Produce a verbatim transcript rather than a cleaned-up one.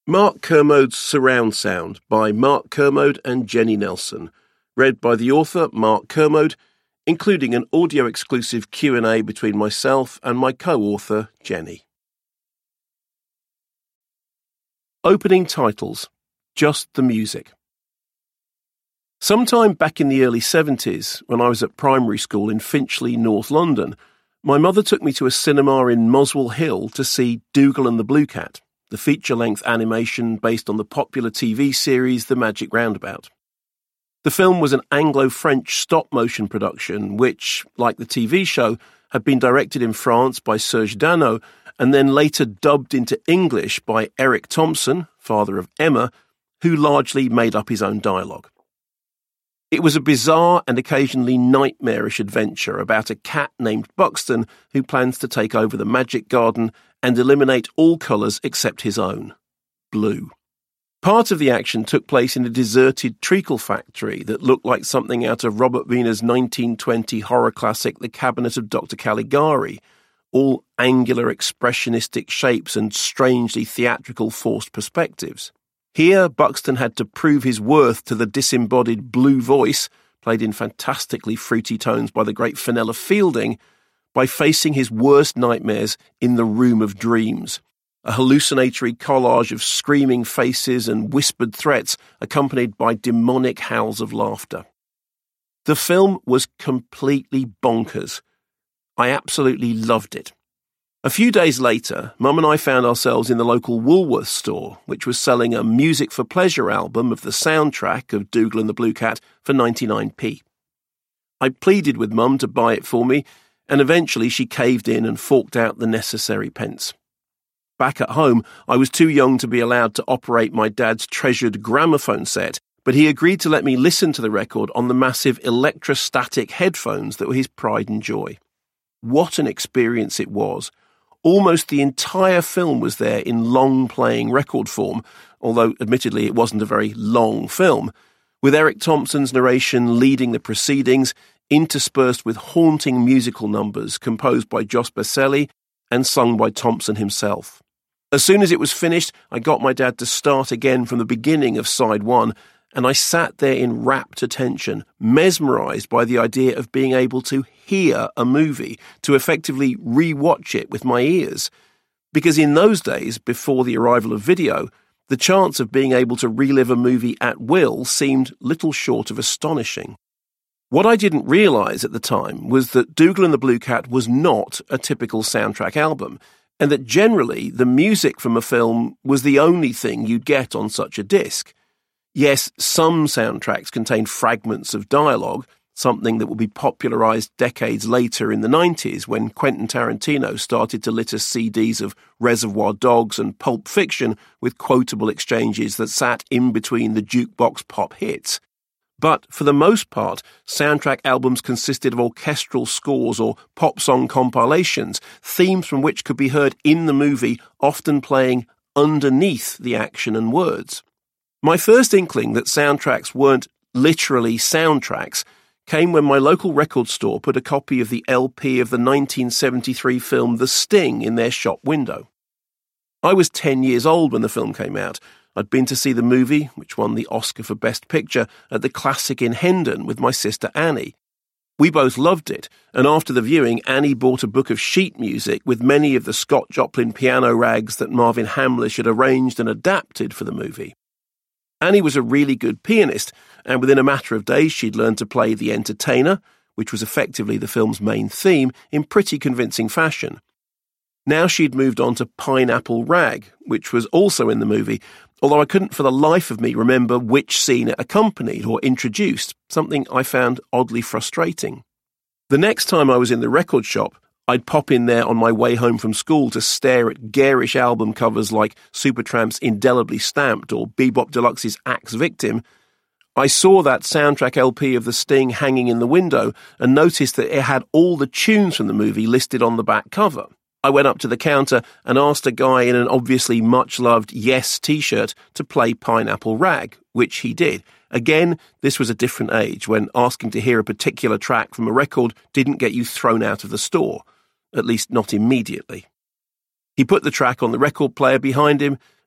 Mark Kermode's Surround Sound by Mark Kermode and Jenny Nelson, read by the author Mark Kermode, including an audio-exclusive Q and A between myself and my co-author, Jenny. Opening titles. Just the music. Sometime back in the early seventies, when I was at primary school in Finchley, North London, my mother took me to a cinema in Muswell Hill to see Dougal and the Blue Cat, the feature-length animation based on the popular T V series The Magic Roundabout. The film was an Anglo-French stop-motion production which, like the T V show, had been directed in France by Serge Dano and then later dubbed into English by Eric Thompson, father of Emma, who largely made up his own dialogue. It was a bizarre and occasionally nightmarish adventure about a cat named Buxton who plans to take over the magic garden and eliminate all colours except his own, blue. Part of the action took place in a deserted treacle factory that looked like something out of Robert Wiener's nineteen twenty horror classic The Cabinet of Doctor Caligari, all angular expressionistic shapes and strangely theatrical forced perspectives. Here, Buxton had to prove his worth to the disembodied blue voice, played in fantastically fruity tones by the great Fenella Fielding, by facing his worst nightmares in the Room of Dreams, a hallucinatory collage of screaming faces and whispered threats accompanied by demonic howls of laughter. The film was completely bonkers. I absolutely loved it. A few days later, Mum and I found ourselves in the local Woolworths store, which was selling a Music for Pleasure album of the soundtrack of Dougal and the Blue Cat for ninety-nine p. I pleaded with Mum to buy it for me, and eventually she caved in and forked out the necessary pence. Back at home, I was too young to be allowed to operate my dad's treasured gramophone set, but he agreed to let me listen to the record on the massive electrostatic headphones that were his pride and joy. What an experience it was. Almost the entire film was there in long-playing record form, although admittedly it wasn't a very long film, with Eric Thompson's narration leading the proceedings, interspersed with haunting musical numbers composed by Jos Berselli and sung by Thompson himself. As soon as it was finished, I got my dad to start again from the beginning of side one, and I sat there in rapt attention, mesmerised by the idea of being able to hear a movie, to effectively re-watch it with my ears. Because in those days, before the arrival of video, the chance of being able to relive a movie at will seemed little short of astonishing. What I didn't realise at the time was that Dougal and the Blue Cat was not a typical soundtrack album, and that generally the music from a film was the only thing you'd get on such a disc. Yes, some soundtracks contain fragments of dialogue, something that would be popularised decades later in the nineties when Quentin Tarantino started to litter C Ds of Reservoir Dogs and Pulp Fiction with quotable exchanges that sat in between the jukebox pop hits. But for the most part, soundtrack albums consisted of orchestral scores or pop song compilations, themes from which could be heard in the movie, often playing underneath the action and words. My first inkling that soundtracks weren't literally soundtracks came when my local record store put a copy of the L P of the nineteen seventy-three film The Sting in their shop window. I was ten years old when the film came out. I'd been to see the movie, which won the Oscar for Best Picture, at the Classic in Hendon with my sister Annie. We both loved it, and after the viewing, Annie bought a book of sheet music with many of the Scott Joplin piano rags that Marvin Hamlish had arranged and adapted for the movie. Annie was a really good pianist, and within a matter of days she'd learned to play The Entertainer, which was effectively the film's main theme, in pretty convincing fashion. Now she'd moved on to Pineapple Rag, which was also in the movie, although I couldn't for the life of me remember which scene it accompanied or introduced, something I found oddly frustrating. The next time I was in the record shop, I'd pop in there on my way home from school to stare at garish album covers like Supertramp's Indelibly Stamped or Bebop Deluxe's Axe Victim. I saw that soundtrack L P of The Sting hanging in the window and noticed that it had all the tunes from the movie listed on the back cover. I went up to the counter and asked a guy in an obviously much-loved Yes t-shirt to play Pineapple Rag, which he did. Again, this was a different age, when asking to hear a particular track from a record didn't get you thrown out of the store, at least not immediately. He put the track on the record player behind him,